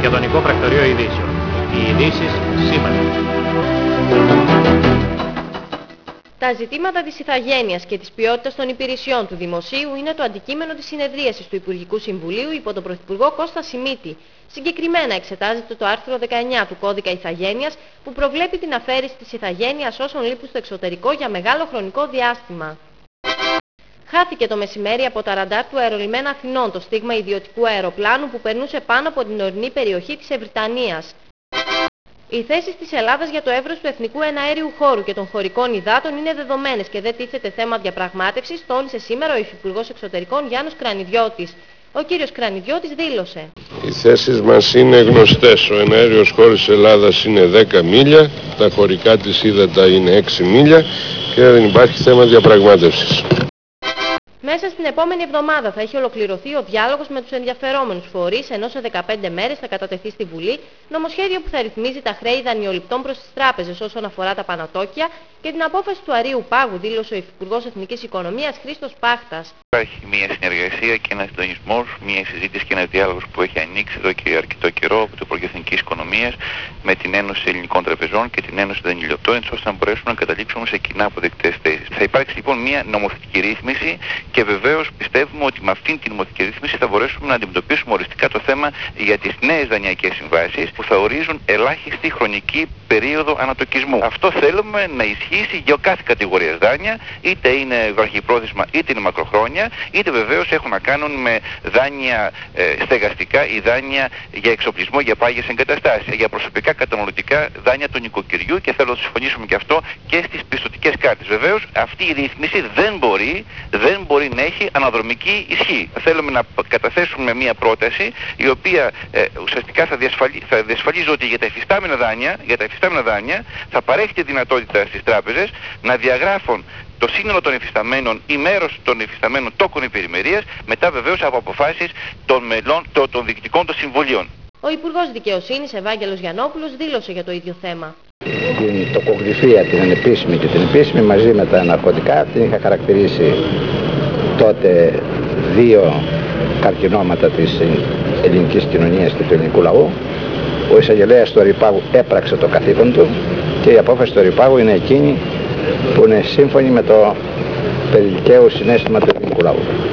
Μακεδονικό Πρακτορείο Ειδήσεων. Οι ειδήσεις σήμερα. Τα ζητήματα της ηθαγένειας και της ποιότητας των υπηρεσιών του Δημοσίου είναι το αντικείμενο της συνεδρίασης του Υπουργικού Συμβουλίου υπό τον Πρωθυπουργό Κώστα Σιμίτη. Συγκεκριμένα εξετάζεται το άρθρο 19 του Κώδικα Ηθαγένειας που προβλέπει την αφαίρεση της ηθαγένειας όσων λείπουν στο εξωτερικό για μεγάλο χρονικό διάστημα. Χάθηκε το μεσημέρι από τα ραντάρ του αερολιμένα Αθηνών το στίγμα ιδιωτικού αεροπλάνου που περνούσε πάνω από την ορεινή περιοχή της Ευρυτανίας. Οι θέσεις της Ελλάδας για το εύρος του εθνικού εναέριου χώρου και των χωρικών υδάτων είναι δεδομένες και δεν τίθεται θέμα διαπραγμάτευσης, τόνισε σήμερα ο Υφυπουργός Εξωτερικών Γιάννος Κρανιδιώτης. Ο κύριος Κρανιδιώτης δήλωσε: Οι θέσεις μας είναι γνωστές. Ο εναέριος χώρος της Ελλάδας είναι 10 μίλια, τα χωρικά της ύδατα είναι 6 μίλια και δεν υπάρχει θέμα διαπραγμάτευσης. Μέσα στην επόμενη εβδομάδα θα έχει ολοκληρωθεί ο διάλογος με τους ενδιαφερόμενους φορείς, ενώ σε 15 μέρες θα κατατεθεί στη Βουλή νομοσχέδιο που θα ρυθμίζει τα χρέη δανειοληπτών προς τις τράπεζες όσον αφορά τα πανατόκια και την απόφαση του Αρείου Πάγου, δήλωσε ο Υφυπουργός Εθνικής Οικονομίας Χρήστος Πάχτας. Υπάρχει μια συνεργασία και ένας συντονισμός, μια συζήτηση και ένας διάλογος που έχει ανοίξει εδώ και αρκετό καιρό από το Υπουργείο Εθνικής Οικονομίας με την Ένωση Ελληνικών Τραπεζών και την Ένωση Δανειοληπτών, ώστε να μπορέσουμε να καταλήξουμε σε κοινά αποδεκτές θέσεις. Θα υπάρξει λοιπόν μια νομοθετική ρύθμιση και βεβαίως πιστεύουμε ότι με αυτήν την νομοθετική ρύθμιση θα μπορέσουμε να αντιμετωπίσουμε οριστικά το θέμα για τις νέες δανειακές συμβάσεις που θα ορίζουν ελάχιστη χρονική περίοδο ανατοκισμού. Αυτό θέλουμε να ισχύσει για κάθε κατηγορία δάνεια, είτε είναι βραχυπρόθεσμα είτε είναι μακροχρόνια, είτε βεβαίως έχουν να κάνουν με δάνεια στεγαστικά ή δάνεια για εξοπλισμό για πάγιες εγκαταστάσεις, για προσωπικά καταναλωτικά δάνεια του νοικοκυριού και θέλω να συμφωνήσουμε και αυτό και στις πιστωτικές κάρτες. Βεβαίως αυτή η δίθμιση δεν μπορεί να έχει αναδρομική ισχύ. Θέλουμε να καταθέσουμε μια πρόταση η οποία ουσιαστικά θα διασφαλίζει ότι για τα υφιστάμενα δάνεια θα παρέχει τη δυνατότητα στις τράπεζες να διαγράφουν το σύνολο των υφισταμένων ή μέρος των υφισταμένων τόκων υπερημερίας μετά βεβαίως από αποφάσεις των μελών των διοικητικών των συμβουλίων. Ο Υπουργός Δικαιοσύνης Ευάγγελος Γιαννόπουλος δήλωσε για το ίδιο θέμα. Την τοκογλυφία, την ανεπίσημη και την επίσημη μαζί με τα ναρκωτικά την είχα χαρακτηρίσει τότε δύο καρκινώματα της ελληνικής κοινωνίας και του ελληνικού λαού. Ο εισαγγελέας του Αρείου έπραξε το καθήκον του και η απόφαση του Αρείου είναι εκείνη που είναι σύμφωνη με το περιδικαίου συναίσθημα του ελληνικού λαού.